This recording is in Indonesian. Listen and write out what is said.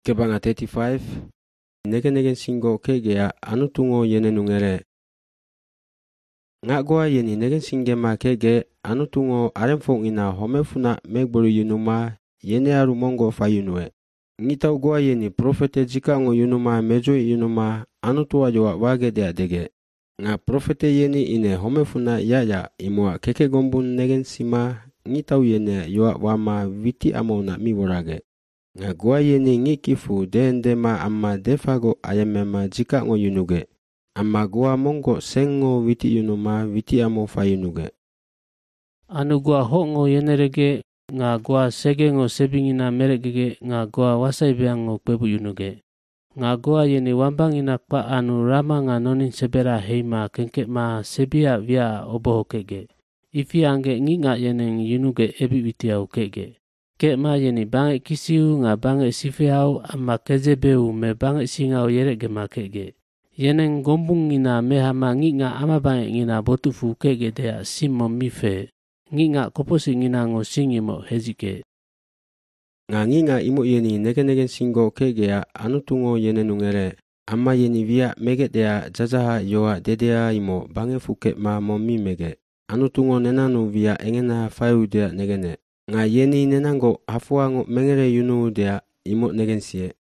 Kebanga 35 negen singo kegea anutungo yene nungere. Ngakgoa yeni negen singema kege anutungo aremfong ina homefuna megbolu yunuma yene aru mongo fayunue. Ngitau goa yeni profete jikango yunuma mejo yunuma anutua yoa wage dea dege. Nga profete yeni ine homefuna yaya imua keke gombun negen sima ngitau yene yoa wama viti amona miworage. Nga goa yeni ngikifu dendema amma defago ayamema jikango yunuge. Amma goa mongo sengo viti yunuma viti amo fayunuge. Anu goa hongo yenerege nga goa segengo sebingina meregege nga goa wasaibeango kwebu yunuge. Nga goa yeni wambangina kwa anu rama nga nonin sebera heima kenkema sebia via obohokege. Ifi ange nginga yeneng yunuge ebi witiau kege. Kema yeni bange kisiu nga bange sifeau amma kezebeu me bange singau yerege makege. Yeneng gombung ngina mehama nginga ama bange ngina botufu kege dea simo mife. Nginga koposi ngina ngo singimo hezike. Nga nginga imo yeni negen singo kegea anutungo yene nungere. Amma yeni via mege dea jajaha yoa dedea imo bange fuke ma momi mege. Anutungo nenanu via engena fayu dea negene. Nga yeni nenango hafuango mengere yunu dea imo negensie.